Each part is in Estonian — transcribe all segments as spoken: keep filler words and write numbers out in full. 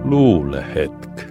luulehetk.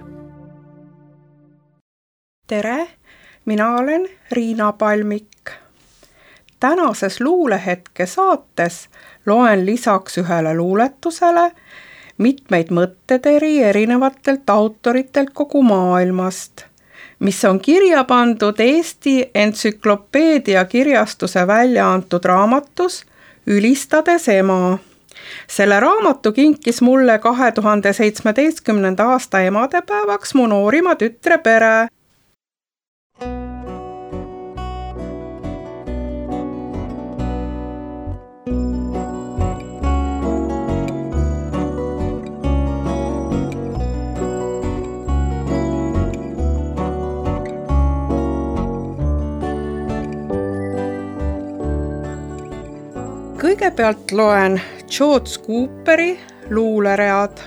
Tere, mina olen Riina Palmik. Tänases luulehetke saates loen lisaks ühele luuletusele mitmeid mõtteteri erinevatelt autoritelt kogu maailmast, mis on kirja pandud Eesti entsüklopeedia kirjastuse välja antud raamatus Ülistades ema. Selle raamatu kinkis mulle kahe tuhande seitsmeteistkümnenda aasta emadepäevaks mu noorima tütre pere. Kõigepealt loen George Cooperi luuleread.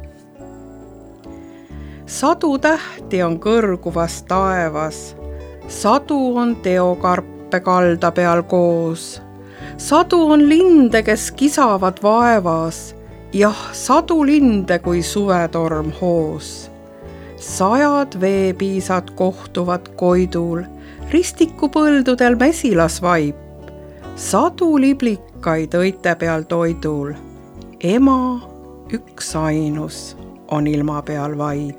Sadu tähti on kõrguvas taevas, sadu on teokarpe kalda peal koos, sadu on linde, kes kisavad vaevas, jah, sadu linde kui suvetorm hoos. Sajad veepiisad kohtuvad koidul, ristikupõldudel mesilas vaip, sadu liblikaid õite peal toidul, ema üks ainus on ilma peal vaid.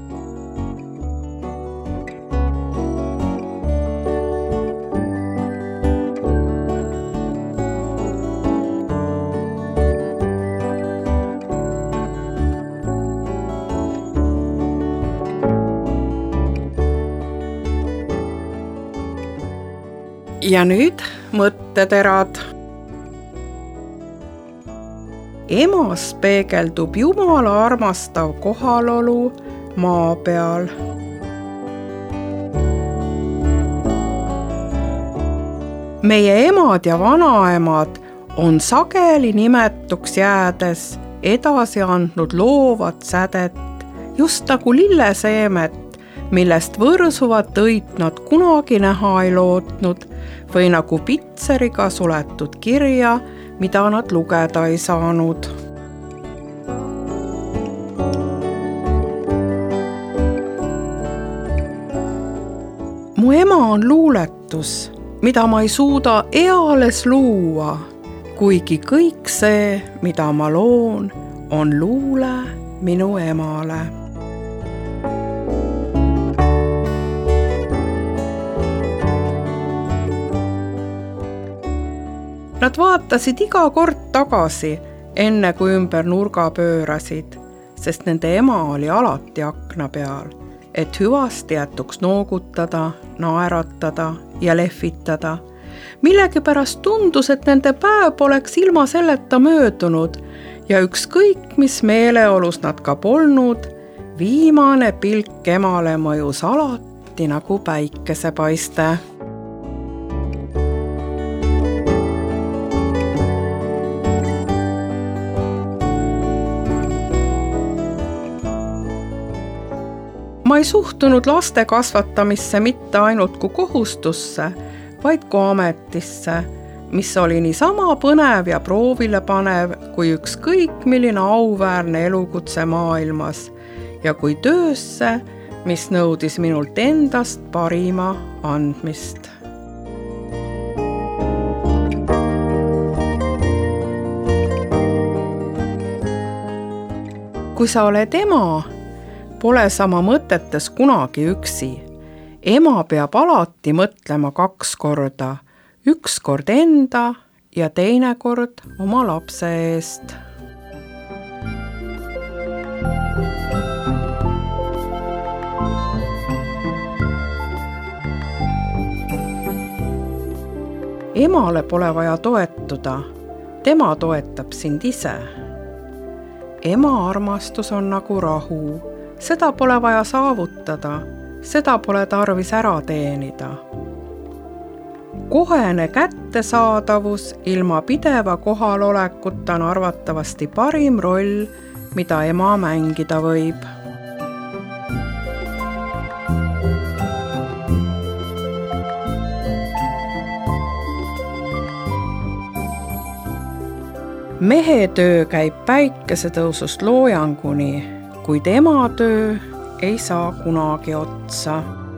Ja nüüd mõtteterad. Emas peegeldub Jumala armastav kohalolu maa peal. Meie emad ja vanaemad on sageli nimetuks jäädes edasi andnud loovat sädet, just nagu lilleseemet, millest võrsuvat õit nad kunagi näha ei lootnud, või nagu pitseriga suletud kirja, mida nad lugeda ei saanud. Mu ema on luuletus, mida ma ei suuda eales luua, kuigi kõik see, mida ma loon, on luule minu emale. Nad vaatasid iga kord tagasi, enne kui ümber nurga pöörasid, sest nende ema oli alati akna peal, et hüvasti jätuks noogutada, naeratada ja lehvitada. Millegipärast tundus, et nende päev poleks ilma selleta möödunud ja ükskõik, mis meeleolus nad ka polnud, viimane pilk emale mõjus alati nagu päikesepaiste. Ma ei suhtunud laste kasvatamisse mitte ainult kui kohustusse, vaid kui ametisse, mis oli nii sama põnev ja proovile panev kui ükskõik milline auväärne elukutse maailmas ja kui töösse, mis nõudis minult endast parima andmist. Kui sa oled ema, pole sama mõtetes kunagi üksi. Ema peab alati mõtlema kaks korda, üks kord enda ja teine kord oma lapse eest. Emale pole vaja toetuda, tema toetab sind ise. Ema armastus on nagu rahu. Seda pole vaja saavutada, seda pole tarvis ära teenida. Kohene kättesaadavus ilma pideva kohalolekuta on arvatavasti parim roll, mida ema mängida võib. Mehe töö käib päikesetõusust loojanguni, kuid ema töö ei saa kunagi otsa.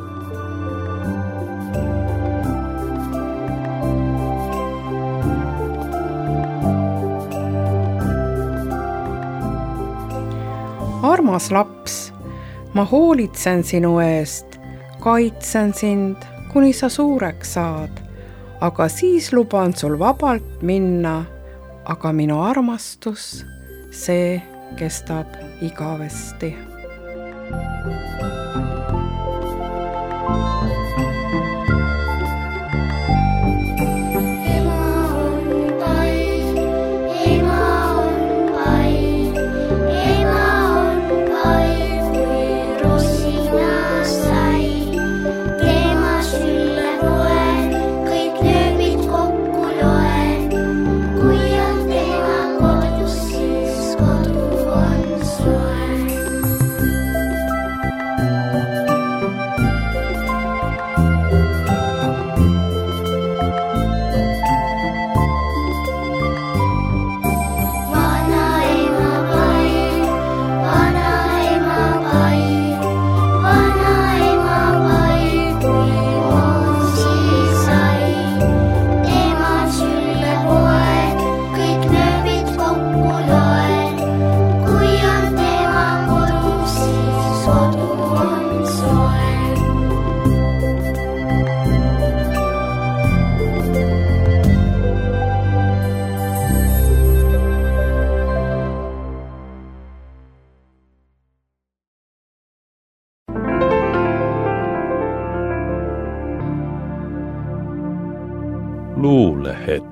Armas laps, ma hoolitsen sinu eest, kaitsen sind, kuni sa suureks saad, aga siis luban sul vabalt minna, aga minu armastus, see kestab igavesti. Luulehetki.